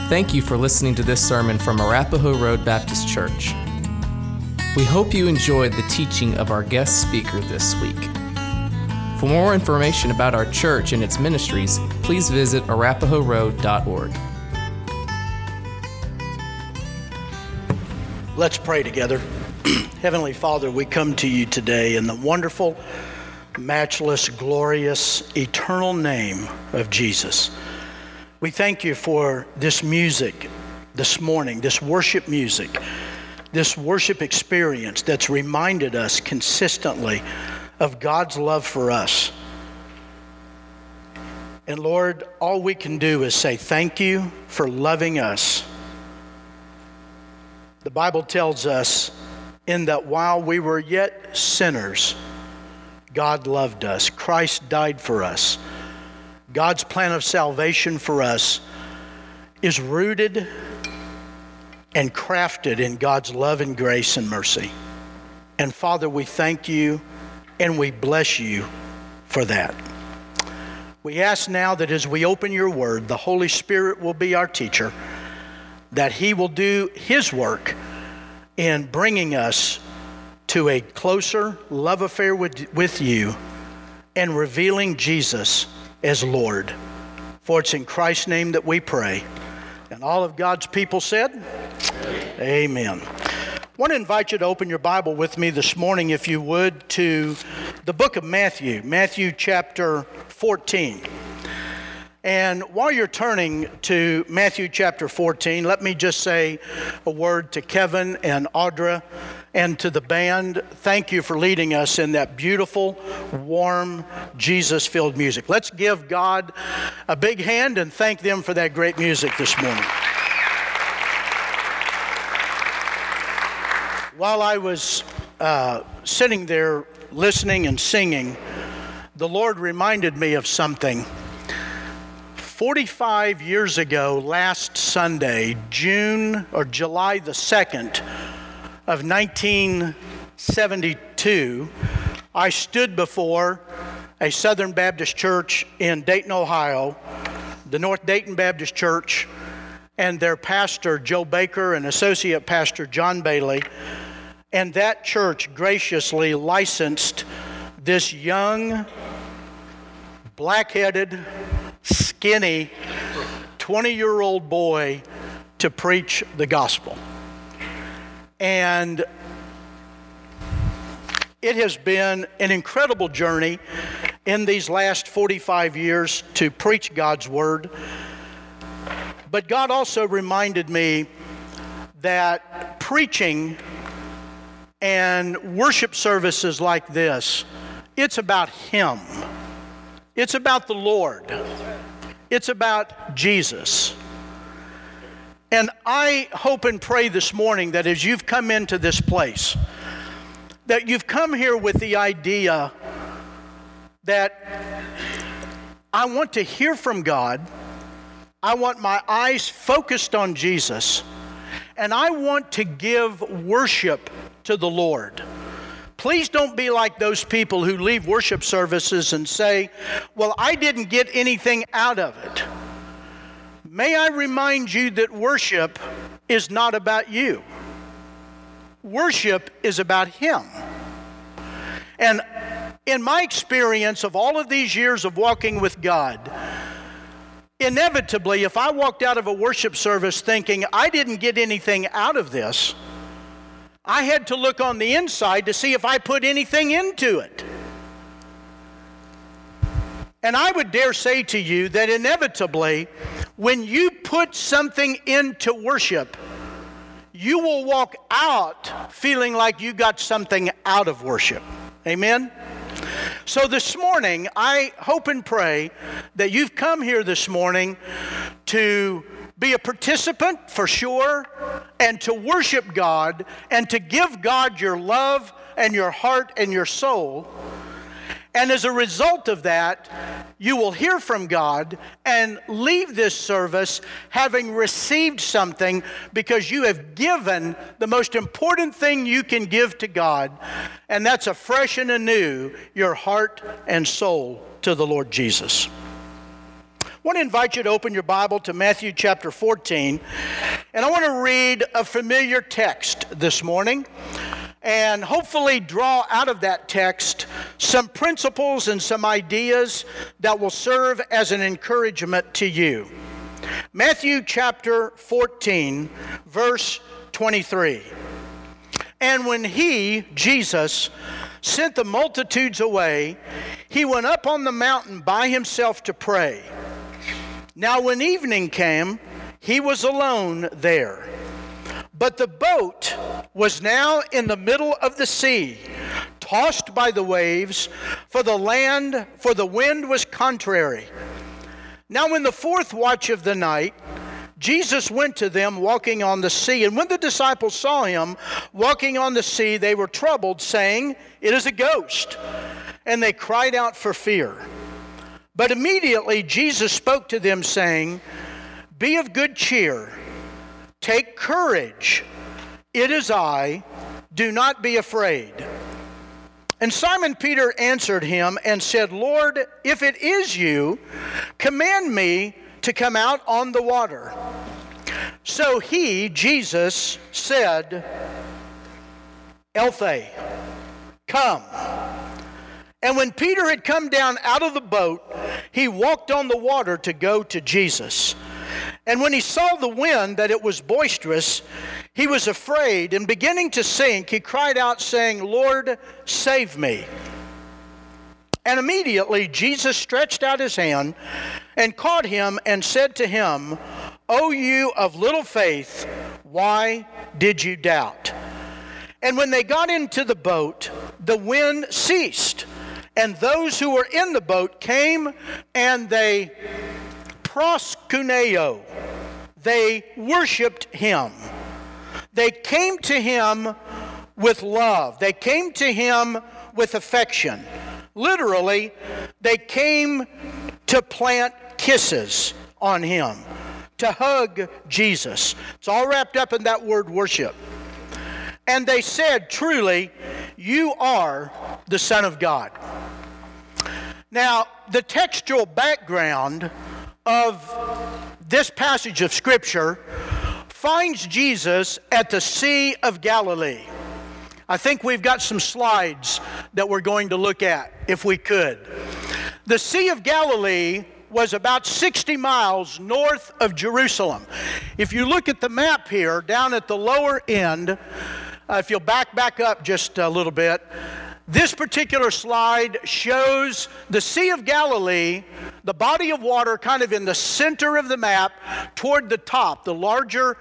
Thank you for listening to this sermon from Arapahoe Road Baptist Church. We hope you enjoyed the teaching of our guest speaker this week. For more information about our church and its ministries, please visit arapahoeroad.org. Let's pray together. Heavenly Father, we come to you today in the wonderful, matchless, glorious, eternal name of Jesus. We thank you for this music this morning, this worship music, this worship experience that's reminded us consistently of God's love for us. And Lord, all we can do is say thank you for loving us. The Bible tells us in that while we were yet sinners, God loved us. Christ died for us. God's plan of salvation for us is rooted and crafted in God's love and grace and mercy. And Father, we thank you and we bless you for that. We ask now that as we open your word, the Holy Spirit will be our teacher, that he will do his work in bringing us to a closer love affair with you and revealing Jesus as Lord. For it's in Christ's name that we pray. And all of God's people said, Amen. I want to invite you to open your Bible with me this morning, if you would, to the book of Matthew, Matthew chapter 14. And while you're turning to Matthew chapter 14, let me just say a word to Kevin and Audra and to the band. Thank you for leading us in that beautiful, warm, Jesus-filled music. Let's give God a big hand and thank them for that great music this morning. While I was sitting there listening and singing, the Lord reminded me of something. 45 years ago, last Sunday, July the 2nd of 1972, I stood before a Southern Baptist church in Dayton, Ohio, the North Dayton Baptist Church, and their pastor, Joe Baker, and associate pastor, John Bailey. And that church graciously licensed this young, black-headed, skinny, 20-year-old boy to preach the gospel. And it has been an incredible journey in these last 45 years to preach God's word. But God also reminded me that preaching and worship services like this, it's about Him. It's about the Lord. It's about Jesus. And I hope and pray this morning that as you've come into this place, that you've come here with the idea that I want to hear from God, I want my eyes focused on Jesus, and I want to give worship to the Lord. Please don't be like those people who leave worship services and say, well, I didn't get anything out of it. May I remind you that worship is not about you. Worship is about Him. And in my experience of all of these years of walking with God, inevitably, if I walked out of a worship service thinking I didn't get anything out of this, I had to look on the inside to see if I put anything into it. And I would dare say to you that inevitably, when you put something into worship, you will walk out feeling like you got something out of worship. Amen? So this morning, I hope and pray that you've come here this morning to be a participant for sure, and to worship God, and to give God your love and your heart and your soul. And as a result of that, you will hear from God and leave this service having received something, because you have given the most important thing you can give to God, and that's afresh and anew your heart and soul to the Lord Jesus. want to invite you to open your Bible to Matthew chapter 14, and I want to read a familiar text this morning and hopefully draw out of that text some principles and some ideas that will serve as an encouragement to you. Matthew chapter 14, verse 23. And when he, Jesus, sent the multitudes away, he went up on the mountain by himself to pray. Now when evening came, he was alone there. But the boat was now in the middle of the sea, tossed by the waves, for the wind was contrary. Now in the fourth watch of the night, Jesus went to them walking on the sea. And when the disciples saw him walking on the sea, they were troubled, saying, "It is a ghost." And they cried out for fear. But immediately Jesus spoke to them, saying, "Be of good cheer. Take courage. It is I. Do not be afraid." And Simon Peter answered him and said, "Lord, if it is you, command me to come out on the water." So he, Jesus, said, "Elthei, come." And when Peter had come down out of the boat, he walked on the water to go to Jesus. And when he saw the wind, that it was boisterous, he was afraid, and beginning to sink, he cried out, saying, "Lord, save me." And immediately Jesus stretched out his hand and caught him and said to him, "O you of little faith, why did you doubt?" And when they got into the boat, the wind ceased, and those who were in the boat came, and they proskuneo, they worshiped him. They came to him with love. They came to him with affection. Literally, they came to plant kisses on him, to hug Jesus. It's all wrapped up in that word worship. And they said, "Truly, you are the Son of God." Now, the textual background of this passage of Scripture finds Jesus at the Sea of Galilee. I think we've got some slides that we're going to look at, if we could. The Sea of Galilee was about 60 miles north of Jerusalem. If you look at the map here, down at the lower end, if you'll back up just a little bit, this particular slide shows the Sea of Galilee, the body of water kind of in the center of the map toward the top, the larger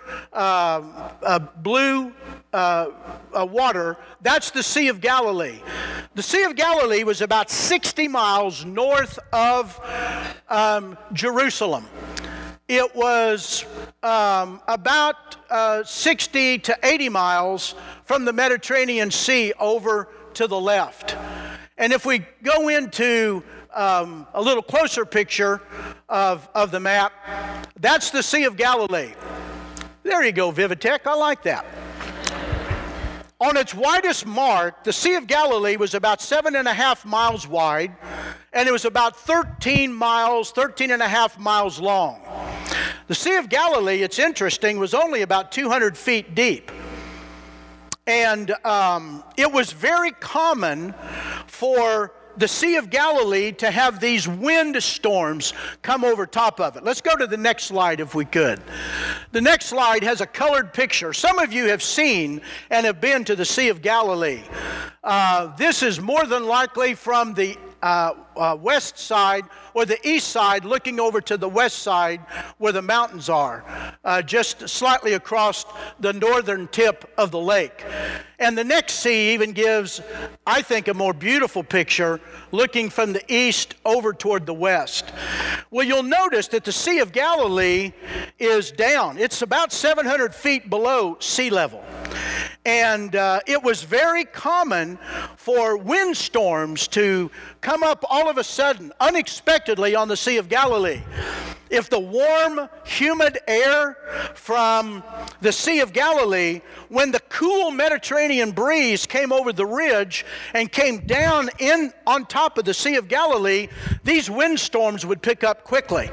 blue water. That's the Sea of Galilee. The Sea of Galilee was about 60 miles north of Jerusalem. It was about 60 to 80 miles from the Mediterranean Sea over to the left. And if we go into a little closer picture of the map, that's the Sea of Galilee. There you go, Vivitech, I like that. On its widest mark, the Sea of Galilee was about 7.5 miles wide, and it was about 13 and a half miles long. The Sea of Galilee, it's interesting, was only about 200 feet deep. And it was very common for the Sea of Galilee to have these wind storms come over top of it. Let's go to the next slide if we could. The next slide has a colored picture. Some of you have seen and have been to the Sea of Galilee. This is more than likely from the west side or the east side, looking over to the west side where the mountains are, just slightly across the northern tip of the lake. And the next sea even gives, I think, a more beautiful picture looking from the east over toward the west. Well, you'll notice that the Sea of Galilee is down. It's about 700 feet below sea level. And it was very common for windstorms to come up all of a sudden, unexpectedly, on the Sea of Galilee. If the warm, humid air from the Sea of Galilee, when the cool Mediterranean breeze came over the ridge and came down in on top of the Sea of Galilee, these windstorms would pick up quickly.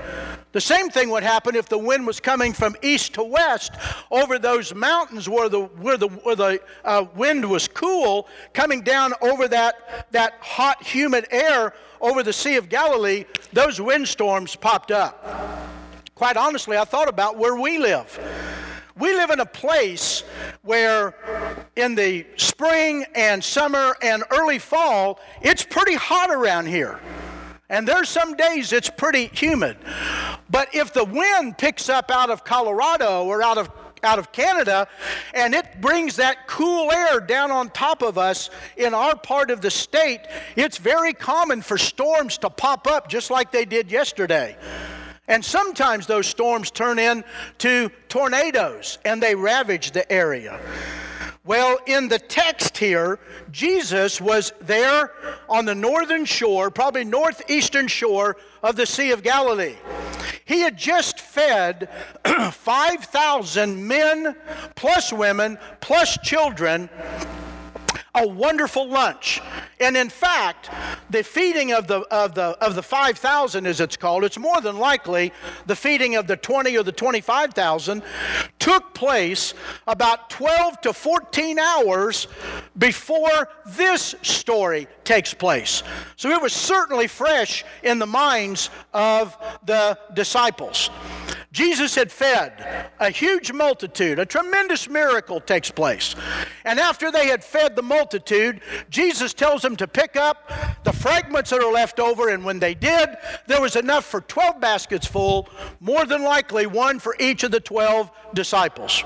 The same thing would happen if the wind was coming from east to west over those mountains where the wind was cool, coming down over that hot, humid air over the Sea of Galilee. Those windstorms popped up. Quite honestly, I thought about where we live. We live in a place where in the spring and summer and early fall, it's pretty hot around here. And there's some days it's pretty humid. But if the wind picks up out of Colorado or out of Canada, and it brings that cool air down on top of us in our part of the state, it's very common for storms to pop up just like they did yesterday. And sometimes those storms turn into tornadoes and they ravage the area. Well, in the text here, Jesus was there on the northern shore, probably northeastern shore of the Sea of Galilee. He had just fed 5,000 men plus women plus children a wonderful lunch. And in fact, the feeding of the 5,000, as it's called, it's more than likely the feeding of the 20 or the 25,000 took place about 12 to 14 hours before this story takes place. So it was certainly fresh in the minds of the disciples. Jesus had fed a huge multitude. A tremendous miracle takes place. And after they had fed the multitude, Jesus tells them to pick up the fragments that are left over. And when they did, there was enough for 12 baskets full, more than likely one for each of the 12 disciples.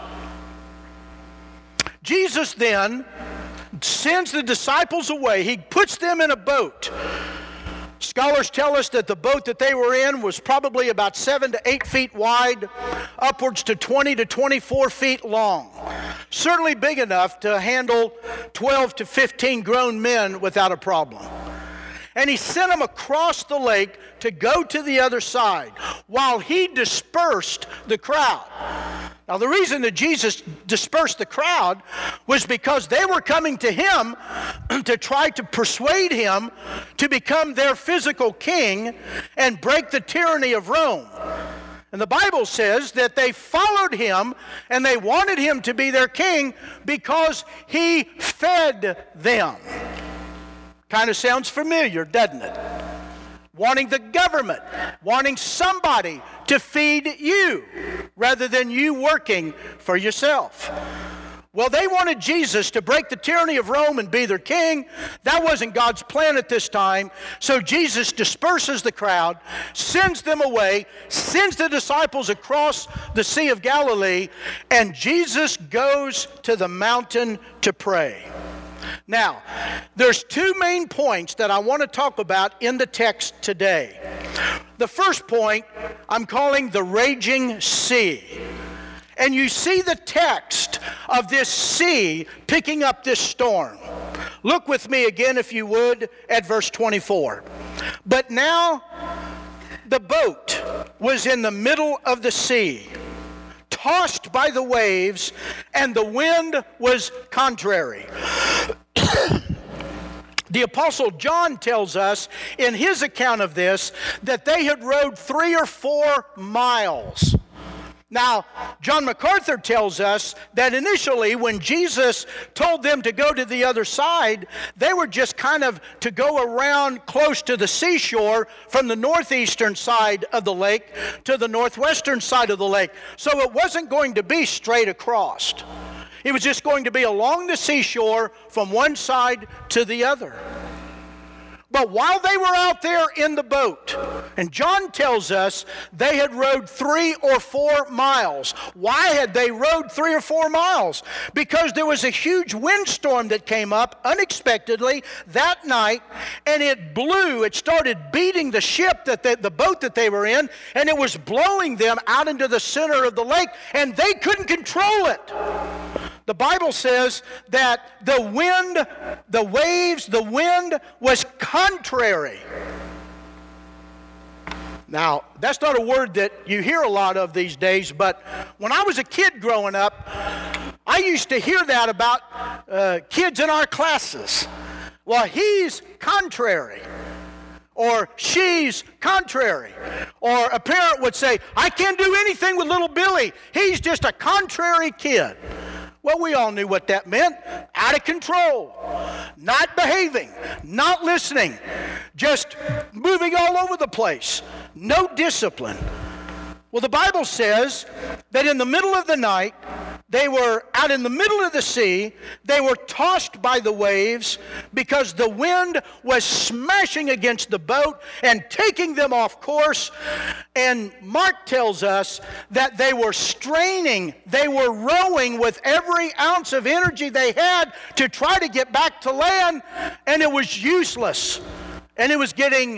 Jesus then sends the disciples away. He puts them in a boat. Scholars tell us that the boat that they were in was probably about 7 to 8 feet wide, upwards to 20 to 24 feet long. Certainly big enough to handle 12 to 15 grown men without a problem. And he sent them across the lake to go to the other side while he dispersed the crowd. Now, the reason that Jesus dispersed the crowd was because they were coming to him to try to persuade him to become their physical king and break the tyranny of Rome. And the Bible says that they followed him and they wanted him to be their king because he fed them. Kind of sounds familiar, doesn't it? Wanting the government, wanting somebody to feed you rather than you working for yourself. Well, they wanted Jesus to break the tyranny of Rome and be their king. That wasn't God's plan at this time. So Jesus disperses the crowd, sends them away, sends the disciples across the Sea of Galilee, and Jesus goes to the mountain to pray. Now, there's two main points that I want to talk about in the text today. The first point I'm calling the raging sea. And you see the text of this sea picking up this storm. Look with me again, if you would, at verse 24. But now the boat was in the middle of the sea, tossed by the waves, and the wind was contrary. The Apostle John tells us in his account of this that they had rowed 3 or 4 miles. Now, John MacArthur tells us that initially when Jesus told them to go to the other side, they were just kind of to go around close to the seashore from the northeastern side of the lake to the northwestern side of the lake. So it wasn't going to be straight across. It was just going to be along the seashore from one side to the other. But while they were out there in the boat, and John tells us they had rowed 3 or 4 miles. Why had they rowed 3 or 4 miles? Because there was a huge windstorm that came up unexpectedly that night, and it started beating the ship, the boat that they were in, and it was blowing them out into the center of the lake, and they couldn't control it. The Bible says that the wind, the waves, the wind was contrary. Now, that's not a word that you hear a lot of these days, but when I was a kid growing up, I used to hear that about kids in our classes. Well, he's contrary. Or she's contrary. Or a parent would say, I can't do anything with little Billy. He's just a contrary kid. Well, we all knew what that meant. Out of control, not behaving, not listening, just moving all over the place, no discipline. Well, the Bible says that in the middle of the night, they were out in the middle of the sea. They were tossed by the waves because the wind was smashing against the boat and taking them off course. And Mark tells us that they were straining. They were rowing with every ounce of energy they had to try to get back to land, and it was useless. And it was getting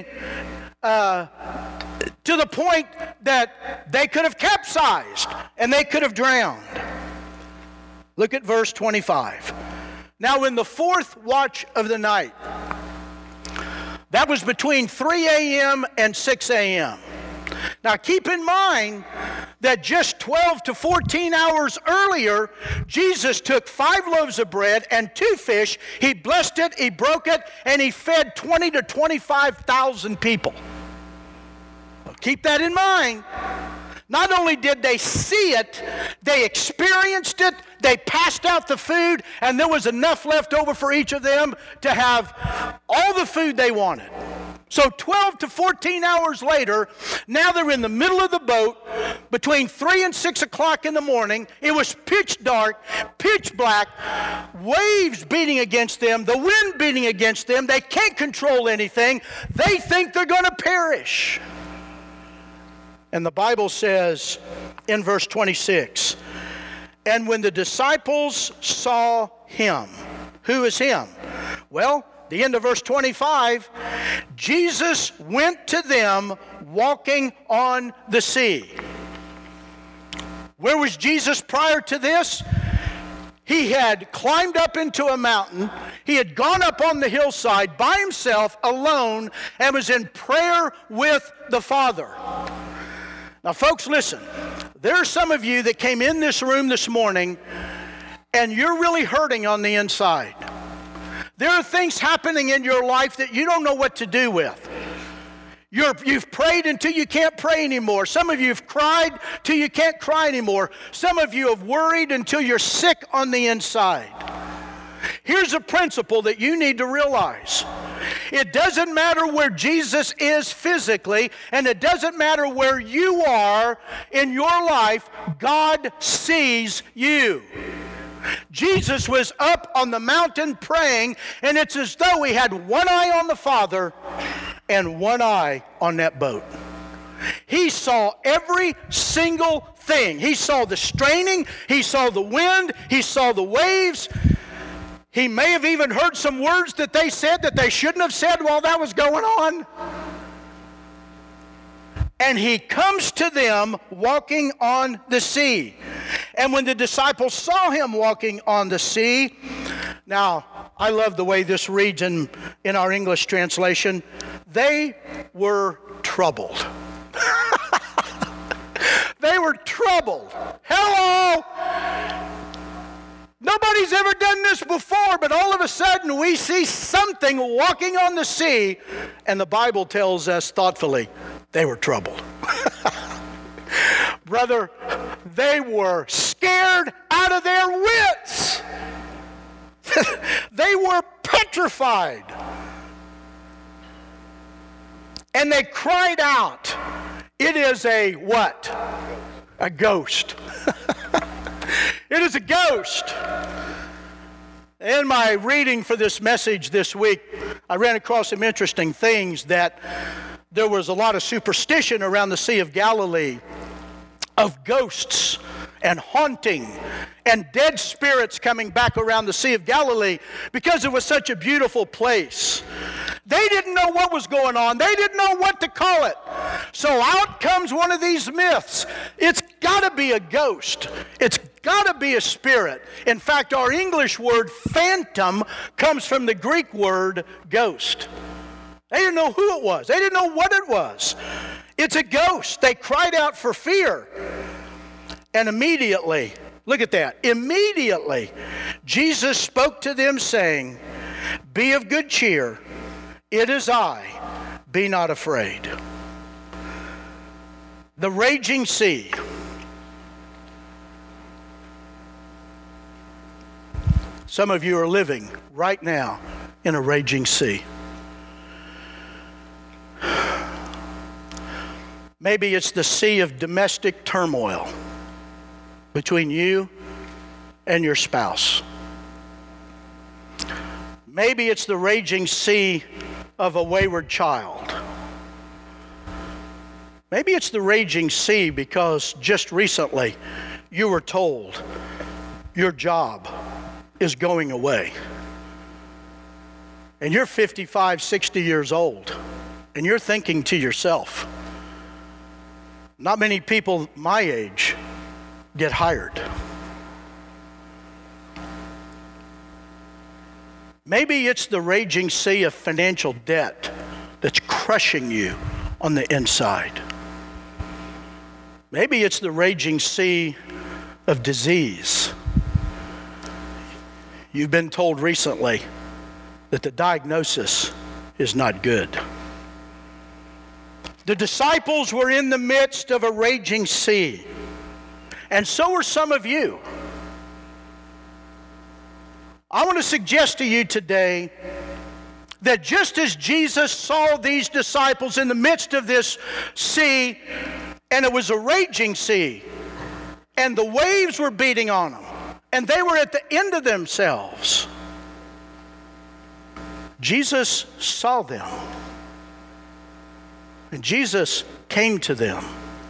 to the point that they could have capsized and they could have drowned. Look at verse 25. Now in the fourth watch of the night, that was between 3 a.m. and 6 a.m. Now keep in mind that just 12 to 14 hours earlier, Jesus took 5 loaves of bread and 2 fish. He blessed it, he broke it, and he fed 20 to 25,000 people. Keep that in mind. Not only did they see it, they experienced it, they passed out the food, and there was enough left over for each of them to have all the food they wanted. So 12 to 14 hours later, now they're in the middle of the boat between 3 and 6 o'clock in the morning. It was pitch dark, pitch black, waves beating against them, the wind beating against them. They can't control anything. They think they're going to perish. And the Bible says in verse 26, and when the disciples saw him, who is him? Well, the end of verse 25, Jesus went to them walking on the sea. Where was Jesus prior to this? He had climbed up into a mountain. He had gone up on the hillside by himself, alone, and was in prayer with the Father. Now, folks, listen. There are some of you that came in this room this morning, and you're really hurting on the inside. There are things happening in your life that you don't know what to do with. You've prayed until you can't pray anymore. Some of you have cried till you can't cry anymore. Some of you have worried until you're sick on the inside. Here's a principle that you need to realize. It doesn't matter where Jesus is physically, and it doesn't matter where you are in your life, God sees you. Jesus was up on the mountain praying, and it's as though he had one eye on the Father and one eye on that boat. He saw every single thing. He saw the straining, he saw the wind, he saw the waves. He may have even heard some words that they said that they shouldn't have said while that was going on. And he comes to them walking on the sea. And when the disciples saw him walking on the sea, now, I love the way this reads in our English translation, they were troubled. They were troubled. Hello! Nobody's ever done this before, but all of a sudden we see something walking on the sea, and the Bible tells us thoughtfully, they were troubled. Brother, they were scared out of their wits. They were petrified. And they cried out. It is a what? A ghost. It is a ghost. In my reading for this message this week, I ran across some interesting things that there was a lot of superstition around the Sea of Galilee of ghosts and haunting and dead spirits coming back around the Sea of Galilee because it was such a beautiful place. They didn't know what was going on. They didn't know what to call it. So out comes one of these myths. It's got to be a ghost. It's got to be a spirit. In fact, our English word phantom comes from the Greek word ghost. They didn't know who it was. They didn't know what it was. It's a ghost. They cried out for fear. And immediately, look at that, immediately, Jesus spoke to them saying, "Be of good cheer. It is I. Be not afraid." The raging sea. Some of you are living right now in a raging sea. Maybe it's the sea of domestic turmoil between you and your spouse. Maybe it's the raging sea of a wayward child. Maybe it's the raging sea because just recently you were told your job is going away. And you're 55, 60 years old, and you're thinking to yourself, not many people my age get hired. Maybe it's the raging sea of financial debt that's crushing you on the inside. Maybe it's the raging sea of disease. You've been told recently that the diagnosis is not good. The disciples were in the midst of a raging sea, and so are some of you. I want to suggest to you today that just as Jesus saw these disciples in the midst of this sea, and it was a raging sea, and the waves were beating on them, and they were at the end of themselves, Jesus saw them, and Jesus came to them.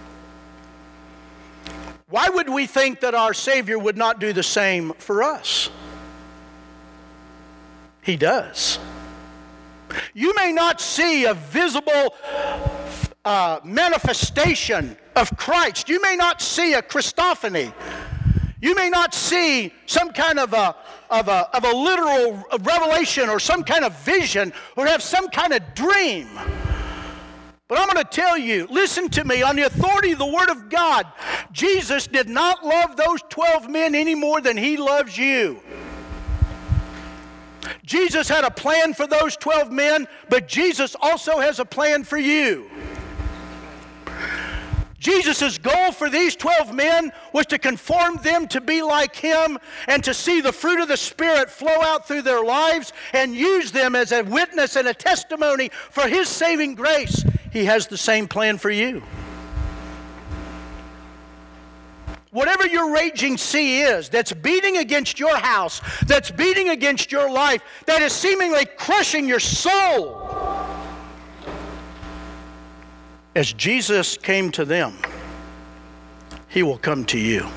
Why would we think that our Savior would not do the same for us? He does. You may not see a visible manifestation of Christ. You may not see a Christophany. You may not see some kind of a literal revelation or some kind of vision or have some kind of dream. But I'm going to tell you, listen to me, on the authority of the Word of God, Jesus did not love those 12 men any more than He loves you. Jesus had a plan for those 12 men, but Jesus also has a plan for you. Jesus' goal for these 12 men was to conform them to be like Him and to see the fruit of the Spirit flow out through their lives and use them as a witness and a testimony for His saving grace. He has the same plan for you. Whatever your raging sea is that's beating against your house, that's beating against your life, that is seemingly crushing your soul, as Jesus came to them, He will come to you.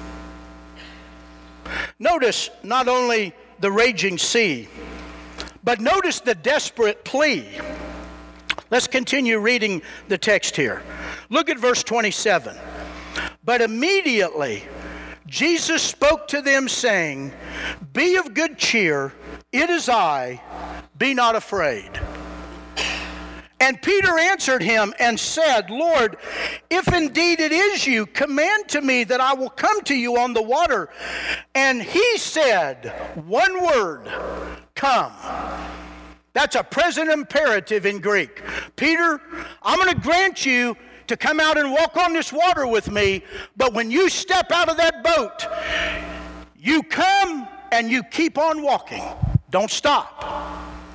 Notice not only the raging sea, but notice the desperate plea. Let's continue reading the text here. Look at verse 27. But immediately Jesus spoke to them, saying, "Be of good cheer, it is I, be not afraid." And Peter answered him and said, "Lord, if indeed it is you, command to me that I will come to you on the water." And he said, one word, "Come." That's a present imperative in Greek. Peter, I'm going to grant you to come out and walk on this water with me, but when you step out of that boat, you come and you keep on walking. Don't stop.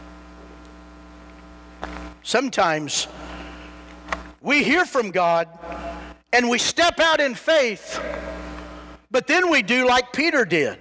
Sometimes we hear from God and we step out in faith, but then we do like Peter did.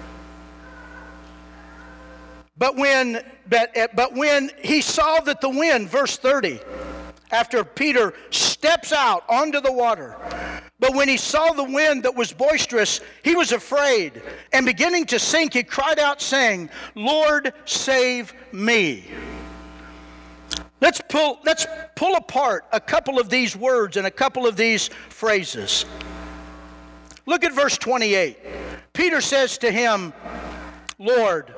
But when he saw that the wind, verse 30, after Peter steps out onto the water, but when he saw the wind that was boisterous, he was afraid, and beginning to sink, he cried out, saying, "Lord, save me." Let's pull apart a couple of these words and a couple of these phrases. Look at verse 28. Peter says to him, "Lord,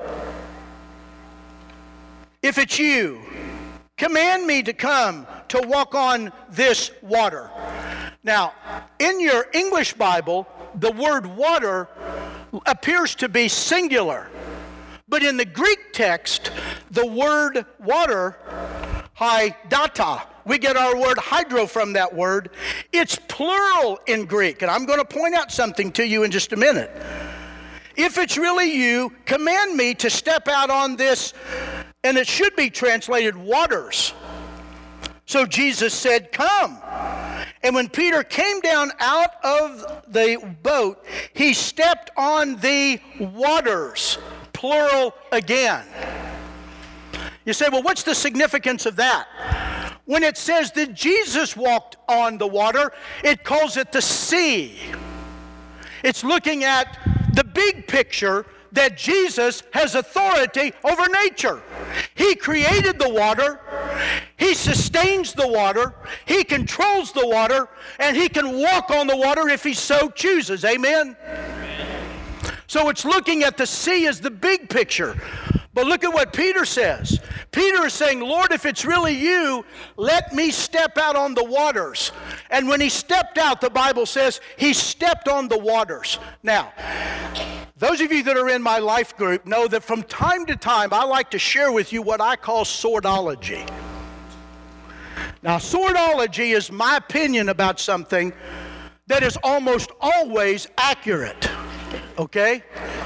if it's you, command me to come to walk on this water." Now, in your English Bible, the word water appears to be singular. But in the Greek text, the word water hydata. We get our word hydro from that word. It's plural in Greek, and I'm going to point out something to you in just a minute. If it's really you, command me to step out on this, and it should be translated waters. So Jesus said, come. And when Peter came down out of the boat, he stepped on the waters, plural again. You say, well, what's the significance of that? When it says that Jesus walked on the water, it calls it the sea. It's looking at the big picture that Jesus has authority over nature. He created the water, He sustains the water, He controls the water, and He can walk on the water if He so chooses. Amen? So it's looking at the sea as the big picture. But look at what Peter says. Peter is saying, Lord, if it's really you, let me step out on the waters. And when he stepped out, the Bible says he stepped on the waters. Now, those of you that are in my life group know that from time to time, I like to share with you what I call swordology. Now, swordology is my opinion about something that is almost always accurate. Okay?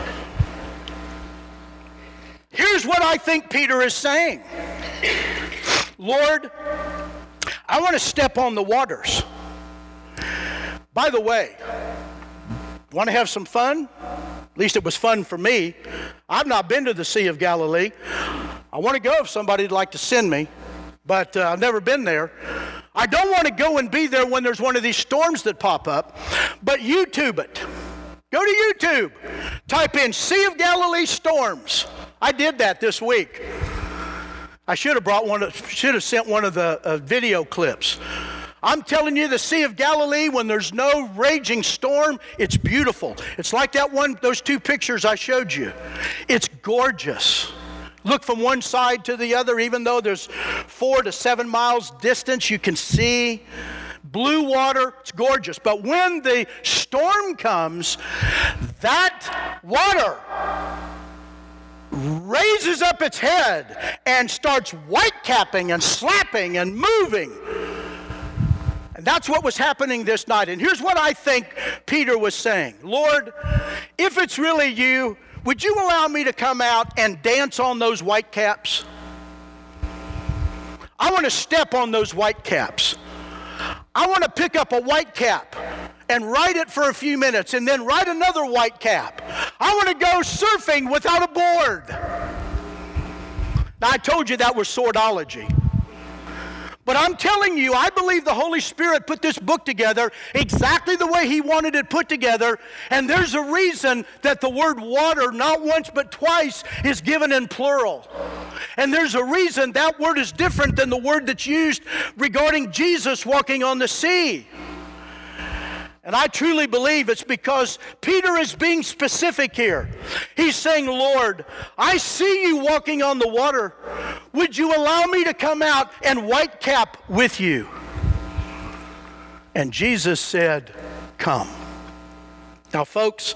Here's what I think Peter is saying. Lord, I want to step on the waters. By the way, want to have some fun? At least it was fun for me. I've not been to the Sea of Galilee. I want to go if somebody'd like to send me, but I've never been there. I don't want to go and be there when there's one of these storms that pop up, but YouTube it. Go to YouTube. Type in Sea of Galilee storms. I did that this week. I should have sent one of the video clips. I'm telling you, the Sea of Galilee, when there's no raging storm, it's beautiful. It's like those two pictures I showed you. It's gorgeous. Look from one side to the other, even though there's 4 to 7 miles distance, you can see blue water. It's gorgeous. But when the storm comes, that water raises up its head and starts whitecapping and slapping and moving. And that's what was happening this night. And here's what I think Peter was saying. Lord, if it's really you, would you allow me to come out and dance on those whitecaps? I want to step on those whitecaps. I want to pick up a whitecap and ride it for a few minutes and then ride another whitecap. I want to go surfing without a board. Now, I told you that was swordology. But I'm telling you, I believe the Holy Spirit put this book together exactly the way He wanted it put together. And there's a reason that the word water, not once but twice, is given in plural. And there's a reason that word is different than the word that's used regarding Jesus walking on the sea. And I truly believe it's because Peter is being specific here. He's saying, Lord, I see you walking on the water. Would you allow me to come out and whitecap with you? And Jesus said, come. Now, folks,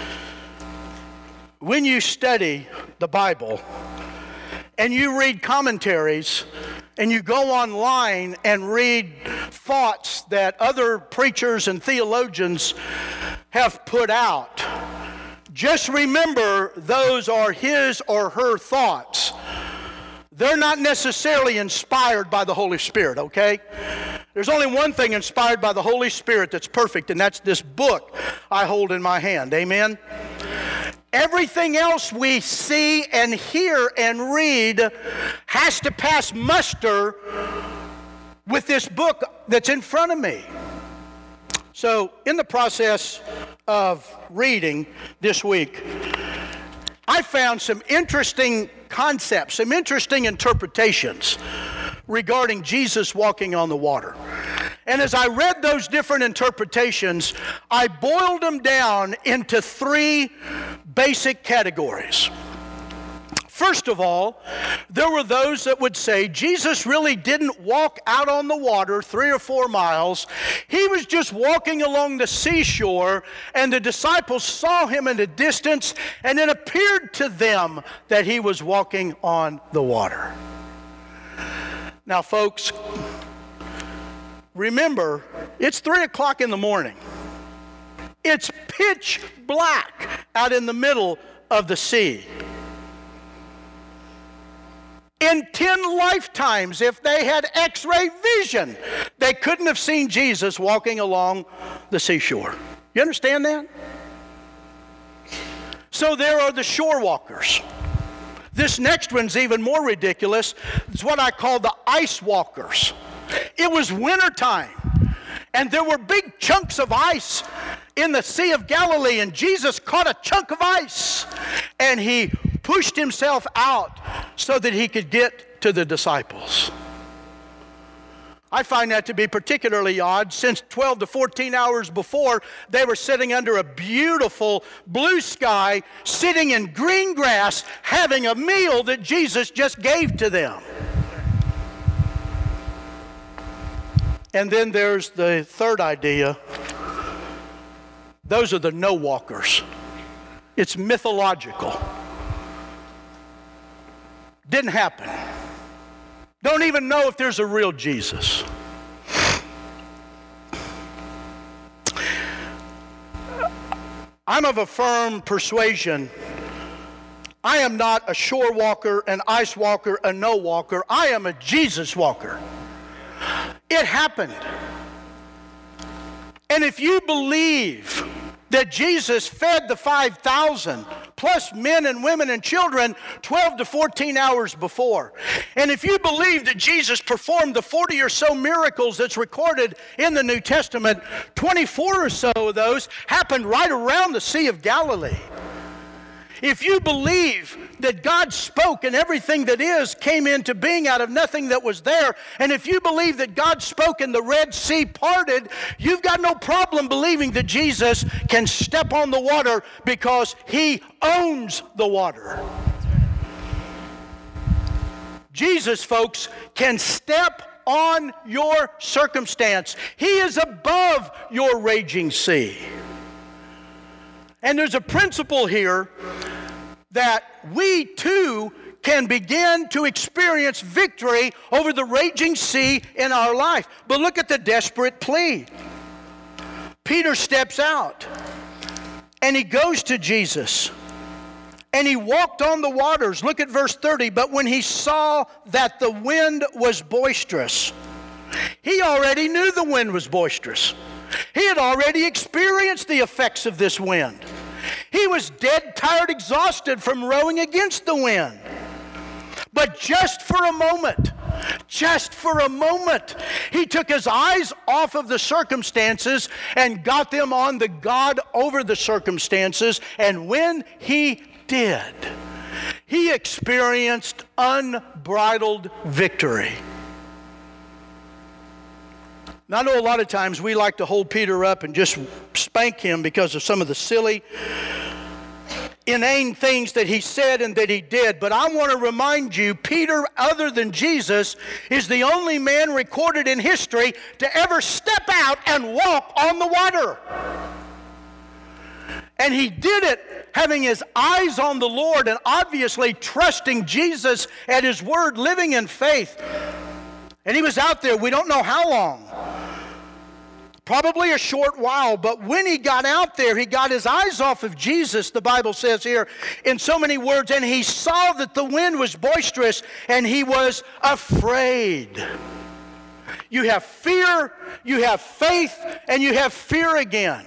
when you study the Bible and you read commentaries and you go online and read thoughts that other preachers and theologians have put out, just remember those are his or her thoughts. They're not necessarily inspired by the Holy Spirit, okay? There's only one thing inspired by the Holy Spirit that's perfect, and that's this book I hold in my hand, amen? Everything else we see and hear and read has to pass muster with this book that's in front of me. So, in the process of reading this week, I found some interesting concepts, some interesting interpretations regarding Jesus walking on the water. And as I read those different interpretations, I boiled them down into 3 basic categories. First of all, there were those that would say Jesus really didn't walk out on the water 3 or 4 miles. He was just walking along the seashore, and the disciples saw him in the distance, and it appeared to them that he was walking on the water. Now, folks, remember, it's 3 o'clock in the morning. It's pitch black out in the middle of the sea. In 10 lifetimes, if they had X-ray vision, they couldn't have seen Jesus walking along the seashore. You understand that? So there are the shore walkers. This next one's even more ridiculous. It's what I call the ice walkers. It was wintertime, and there were big chunks of ice in the Sea of Galilee, and Jesus caught a chunk of ice, and he pushed himself out so that he could get to the disciples. I find that to be particularly odd, since 12 to 14 hours before, they were sitting under a beautiful blue sky, sitting in green grass, having a meal that Jesus just gave to them. And then there's the third idea. Those are the no walkers. It's mythological. Didn't happen. Don't even know if there's a real Jesus. I'm of a firm persuasion. I am not a shore walker, an ice walker, a no walker. I am a Jesus walker. It happened. And if you believe that Jesus fed the 5,000 plus men and women and children 12 to 14 hours before, and if you believe that Jesus performed the 40 or so miracles that's recorded in the New Testament, 24 or so of those happened right around the Sea of Galilee. If you believe that God spoke and everything that is came into being out of nothing that was there, and if you believe that God spoke and the Red Sea parted, you've got no problem believing that Jesus can step on the water because he owns the water. Jesus, folks, can step on your circumstance. He is above your raging sea. And there's a principle here that we too can begin to experience victory over the raging sea in our life. But look at the desperate plea. Peter steps out and he goes to Jesus and he walked on the waters. Look at verse 30. But when he saw that the wind was boisterous, he already knew the wind was boisterous. He had already experienced the effects of this wind. He was dead, tired, exhausted from rowing against the wind. But just for a moment, he took his eyes off of the circumstances and got them on the God over the circumstances. And when he did, he experienced unbridled victory. Now, I know a lot of times we like to hold Peter up and just spank him because of some of the silly, inane things that he said and that he did. But I want to remind you, Peter, other than Jesus, is the only man recorded in history to ever step out and walk on the water. And he did it having his eyes on the Lord and obviously trusting Jesus at his word, living in faith. And he was out there, we don't know how long. Probably a short while, but when he got out there, he got his eyes off of Jesus, the Bible says here in so many words, and he saw that the wind was boisterous, and he was afraid. You have fear, you have faith, and you have fear again.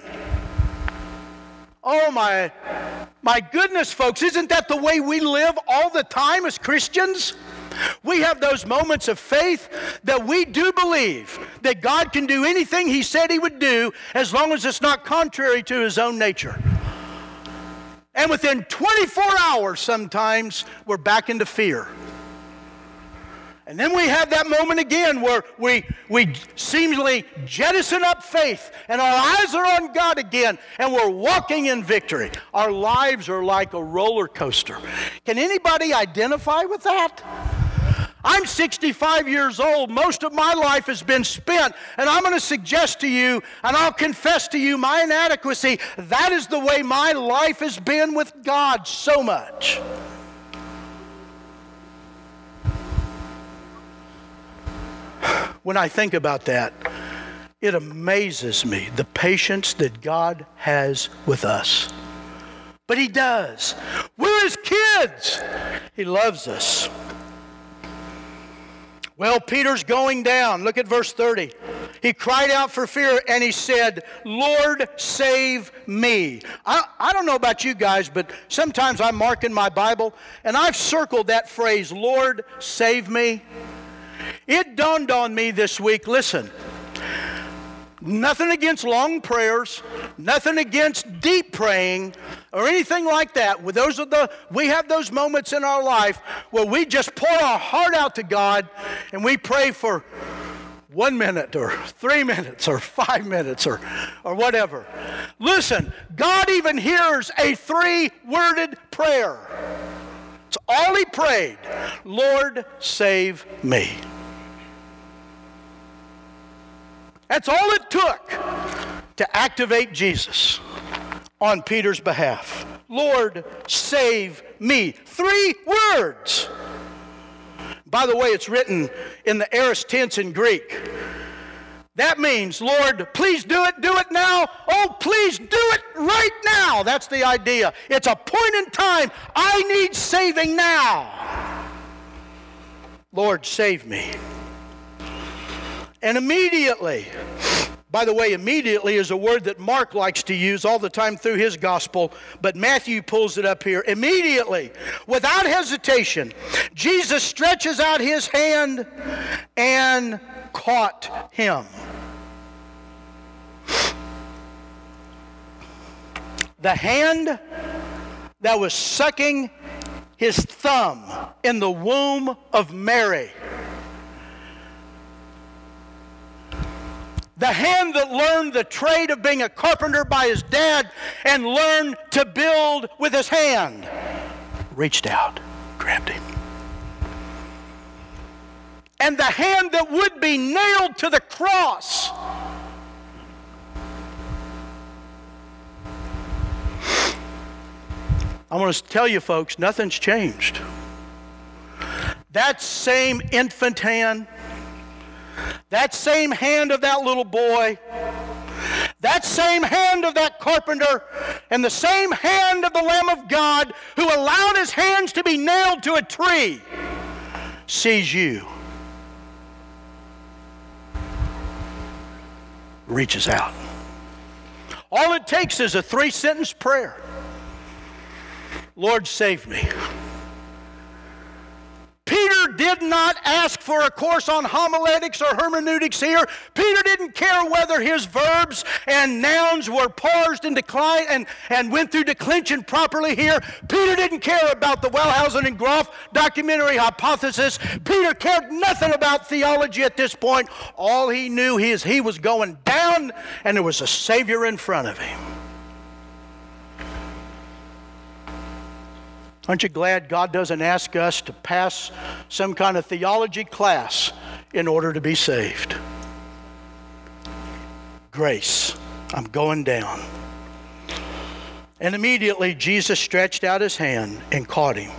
Oh my goodness, folks, isn't that the way we live all the time as Christians? We have those moments of faith that we do believe that God can do anything he said he would do as long as it's not contrary to his own nature. And within 24 hours sometimes we're back into fear. And then we have that moment again where we seemingly jettison up faith and our eyes are on God again and we're walking in victory. Our lives are like a roller coaster. Can anybody identify with that? I'm 65 years old. Most of my life has been spent, and I'm going to suggest to you, and I'll confess to you my inadequacy. That is the way my life has been with God so much. when I think about that, it amazes me, the patience that God has with us. But He does. We're His kids. He loves us. Well, Peter's going down. Look at verse 30. He cried out for fear and he said, Lord, save me. I don't know about you guys, but sometimes I mark in my Bible and I've circled that phrase, Lord, save me. It dawned on me this week, listen, nothing against long prayers, nothing against deep praying or anything like that. We have those moments in our life where we just pour our heart out to God and we pray for 1 minute or 3 minutes or 5 minutes or whatever. Listen, God even hears a 3-worded prayer. It's all He prayed. Lord, save me. That's all it took to activate Jesus on Peter's behalf. Lord, save me. 3 words. By the way, it's written in the aorist tense in Greek. That means, Lord, please do it now. Oh, please do it right now. That's the idea. It's a point in time. I need saving now. Lord, save me. And immediately, by the way, immediately is a word that Mark likes to use all the time through his gospel, but Matthew pulls it up here. Immediately, without hesitation, Jesus stretches out His hand and caught him. The hand that was sucking his thumb in the womb of Mary. The hand that learned the trade of being a carpenter by his dad and learned to build with his hand, reached out, grabbed him. And the hand that would be nailed to the cross I want to tell you folks, nothing's changed. That same infant hand, that same hand of that little boy, that same hand of that carpenter, and the same hand of the Lamb of God who allowed his hands to be nailed to a tree, sees you, reaches out. All it takes is a 3-sentence prayer. Lord, save me. Peter did not ask for a course on homiletics or hermeneutics here. Peter didn't care whether his verbs and nouns were parsed and declined and went through declension properly here. Peter didn't care about the Wellhausen and Groff documentary hypothesis. Peter cared nothing about theology at this point. All he knew is he was going down and there was a Savior in front of him. Aren't you glad God doesn't ask us to pass some kind of theology class in order to be saved? Grace. I'm going down. And immediately Jesus stretched out his hand and caught him.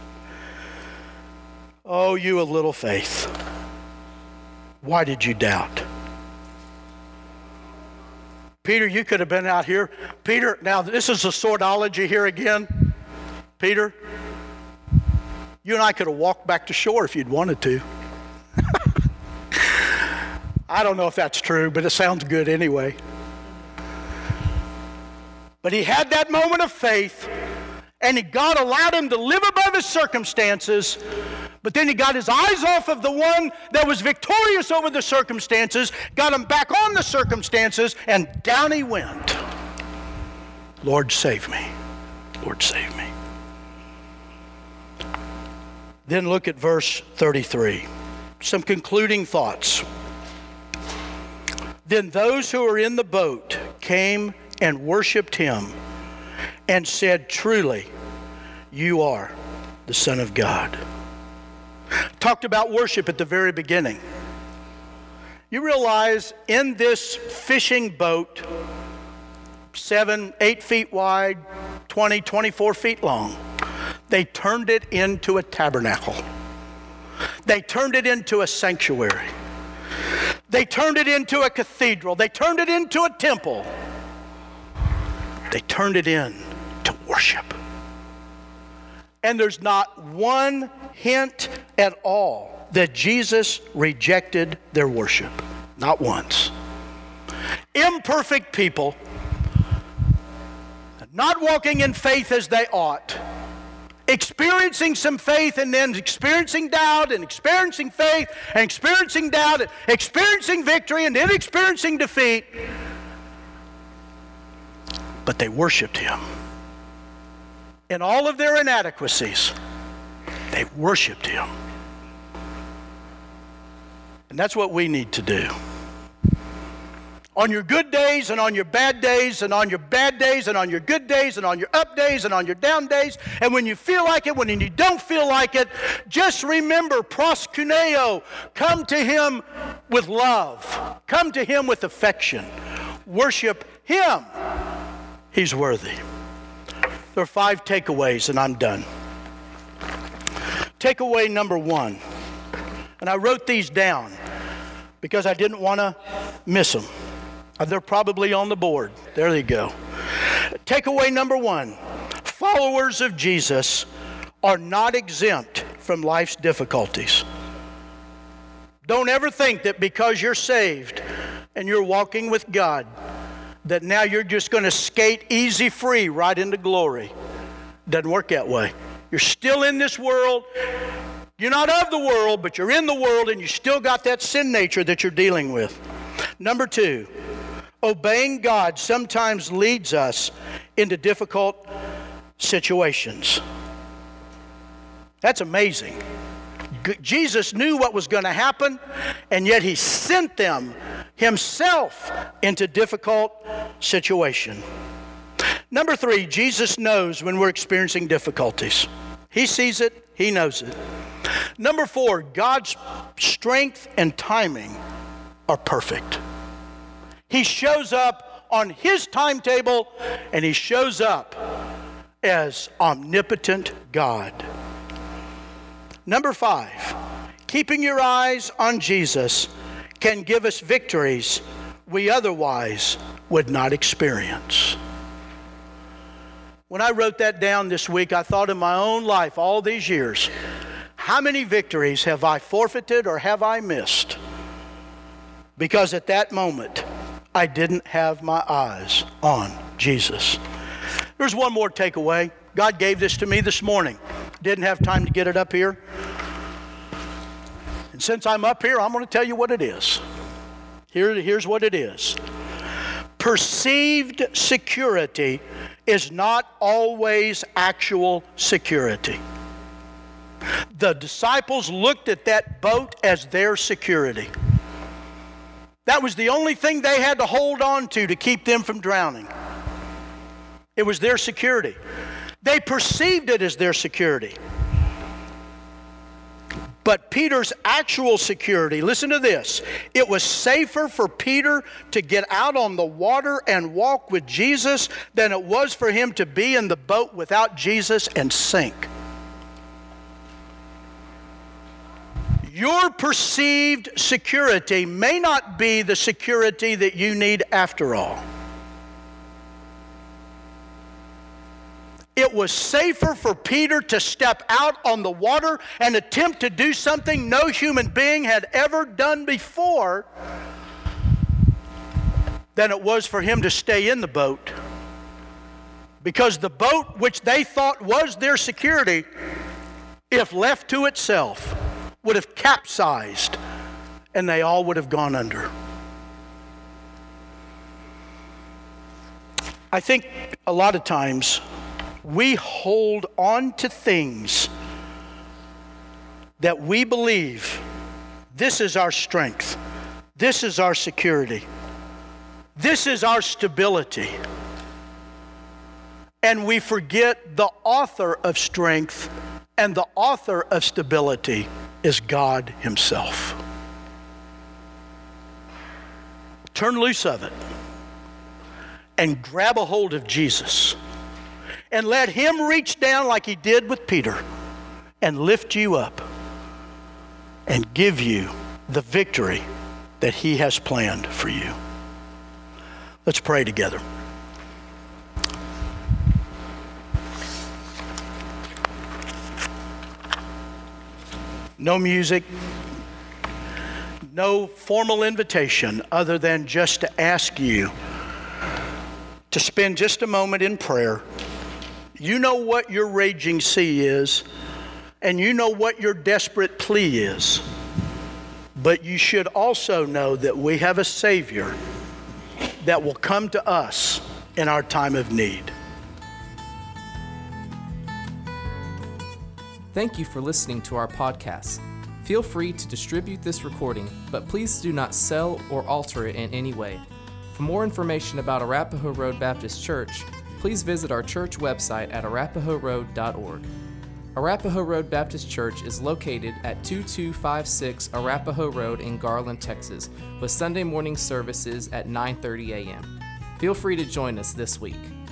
Oh, you of little faith. Why did you doubt? Peter, you could have been out here. Peter, now this is a swordology here again. Peter, you and I could have walked back to shore if you'd wanted to. I don't know if that's true, but it sounds good anyway. But he had that moment of faith, and God allowed him to live above his circumstances, but then he got his eyes off of the one that was victorious over the circumstances, got him back on the circumstances, and down he went. Lord, save me. Lord, save me. Then look at verse 33. Some concluding thoughts. Then those who were in the boat came and worshiped him and said, truly, you are the Son of God. Talked about worship at the very beginning. You realize in this fishing boat, 7, 8 feet wide, 20, 24 feet long, they turned it into a tabernacle. They turned it into a sanctuary. They turned it into a cathedral. They turned it into a temple. They turned it into worship. And there's not one hint at all that Jesus rejected their worship. Not once. Imperfect people, not walking in faith as they ought, experiencing some faith and then experiencing doubt and experiencing faith and experiencing doubt and experiencing victory and then experiencing defeat. But they worshiped Him. In all of their inadequacies, they worshiped Him. And that's what we need to do. On your good days and on your bad days and on your bad days and on your good days and on your up days and on your down days, and when you feel like it, when you don't feel like it, just remember, proskuneo, come to Him with love. Come to Him with affection. Worship Him. He's worthy. There are 5 takeaways, and I'm done. Takeaway number 1, and I wrote these down because I didn't want to miss them. They're probably on the board. There they go. Takeaway number 1, followers of Jesus are not exempt from life's difficulties. Don't ever think that because you're saved and you're walking with God, that now you're just going to skate easy free right into glory. Doesn't work that way. You're still in this world. You're not of the world, but you're in the world, and you still got that sin nature that you're dealing with. Number 2, obeying God sometimes leads us into difficult situations. That's amazing. Jesus knew what was going to happen, and yet He sent them Himself into difficult situation. Number 3, Jesus knows when we're experiencing difficulties. He sees it, He knows it. Number 4, God's strength and timing are perfect. He shows up on His timetable, and He shows up as omnipotent God. Number 5, keeping your eyes on Jesus can give us victories we otherwise would not experience. When I wrote that down this week, I thought in my own life all these years, how many victories have I forfeited or have I missed? Because at that moment, I didn't have my eyes on Jesus. There's one more takeaway. God gave this to me this morning. Didn't have time to get it up here. And since I'm up here, I'm going to tell you what it is. Here's what it is. Perceived security is not always actual security. The disciples looked at that boat as their security. That was the only thing they had to hold on to keep them from drowning. It was their security. They perceived it as their security. But Peter's actual security, listen to this, it was safer for Peter to get out on the water and walk with Jesus than it was for him to be in the boat without Jesus and sink. Your perceived security may not be the security that you need after all. It was safer for Peter to step out on the water and attempt to do something no human being had ever done before than it was for him to stay in the boat. Because the boat, which they thought was their security, if left to itself, would have capsized and they all would have gone under. I think a lot of times we hold on to things that we believe this is our strength, this is our security, this is our stability. And we forget the author of strength and the author of stability is God Himself. Turn loose of it and grab a hold of Jesus and let Him reach down like He did with Peter and lift you up and give you the victory that He has planned for you. Let's pray together. No music, no formal invitation other than just to ask you to spend just a moment in prayer. You know what your raging sea is, and you know what your desperate plea is. But you should also know that we have a Savior that will come to us in our time of need. Thank you for listening to our podcast. Feel free to distribute this recording, but please do not sell or alter it in any way. For more information about Arapahoe Road Baptist Church, please visit our church website at arapahoeroad.org. Arapahoe Road Baptist Church is located at 2256 Arapahoe Road in Garland, Texas, with Sunday morning services at 9:30 a.m. Feel free to join us this week.